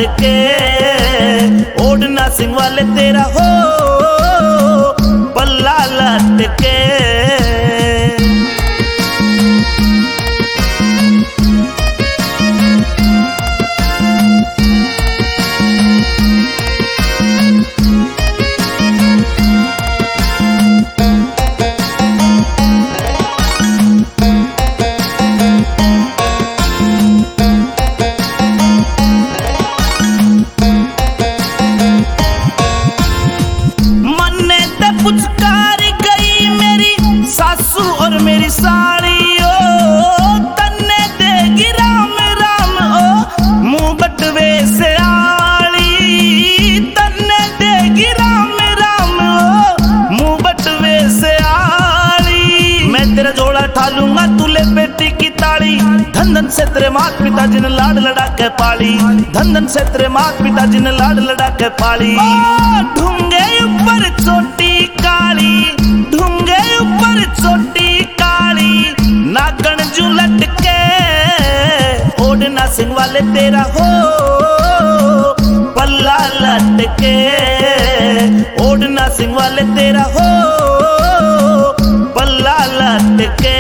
लटके ओढ़ना सिंह वाले तेरा हो पल्ला लटके। पुचकार गई मेरी सासू और मेरी साड़ी ओ तन्ने देगी राम राम ओ मुंह बटवे से आली तन्ने देगी राम राम ओ मुंह बटवे से आली। मैं तेरा जोड़ा ठालूंगा तूले बेटी की ताड़ी धन धन से तेरे मात पिता जी ने लाड लड़ा के पाली धन धन से तेरे मात पिता जी ने लाड लड़ा के पाली। ढूंगे ऊपर चोटी काली ढूंगे ऊपर चोटी काली नागण जू लटके ओढ़ना सिंह वाले तेरा हो पल्ला लटके ओढ़ना सिंह वाले तेरा हो पल्ला लटके।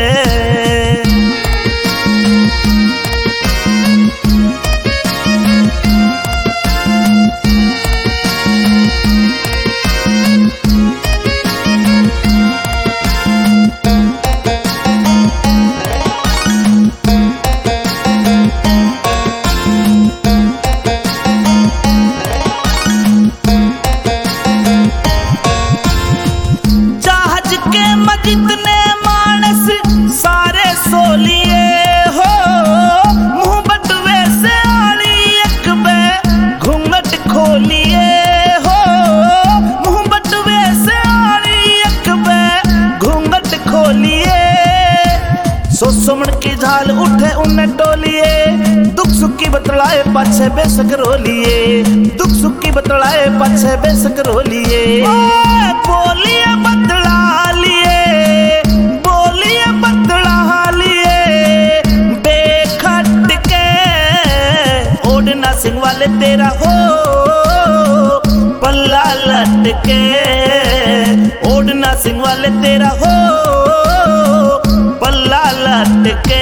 जितने मानस सारे सोलिए हो मुंह बटवे से आली एक बे घूंघट खोलिए हो मुंह बटवे से आली एक बे घूंघट खोलिए। सोमण की झाल उठे उन्हें टोलिए दुख सुख की बतलाए पाछे बेसक रोलिए दुख सुख की बतलाए पाछे बेसक रोलिए। बोलिए बतला लिए सिंह वाले तेरा हो पल्ला लटके ओढ़ना सिंह वाले तेरा हो पल्ला लटके।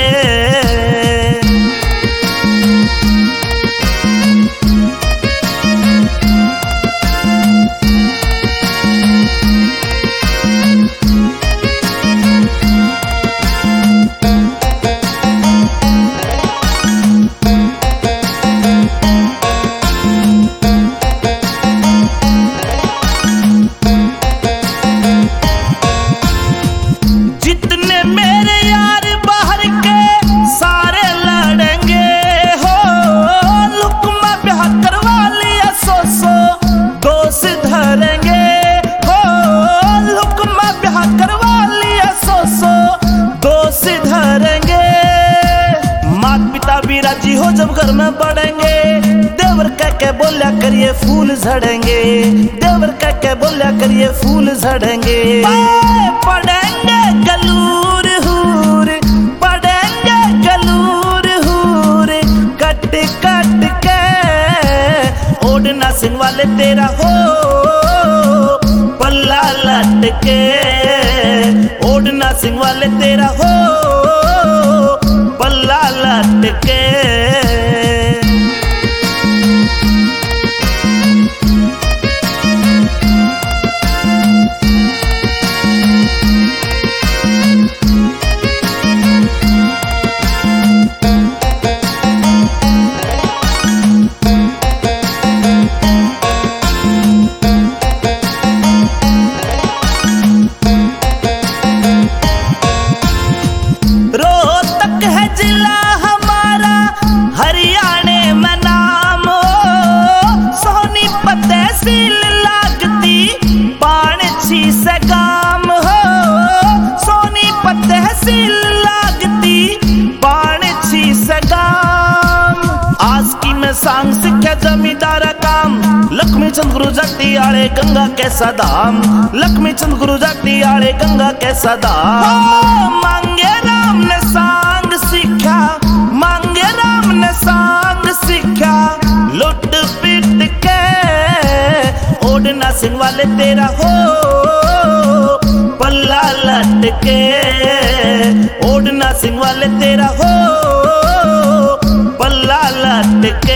राजी हो जब घर में पड़ेंगे देवर कह के बोलिया करिए फूल झड़ेंगे देवर कह के बोलिया करिए फूल झड़ेंगे। पड़ेंगे गलूर हूर पड़ेंगे गलूर हूर कट कट के ओढ़ना सिंह वाले तेरा हो पल्ला लटके ओढ़ना सिंह वाले तेरा हो पल्ला लटके। सांग सिक्ख्या जमींदारा काम लक्ष्मी चंद गुरु जाती आले गंगा कैसा धाम लक्ष्मी चंद गुरु जाती आले गंगा कैसा धाम। मांगे राम ने सांग सिक्ख्या मांगे राम ने सांग सिक्ख्या लुट सिंह वाले तेरा हो पल्ला लटके, ओढ़ना सिंह वाले तेरा हो पल्ला लटके।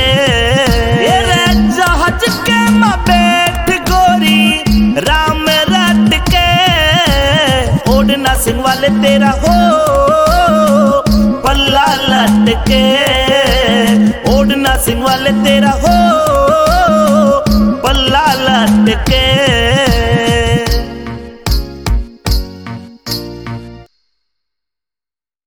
जहाज के माँ बैठ गोरी राम रटके, ओढ़ना सिंह वाले तेरा हो पल्ला लटके, ओढ़ना सिंह वाले तेरा हो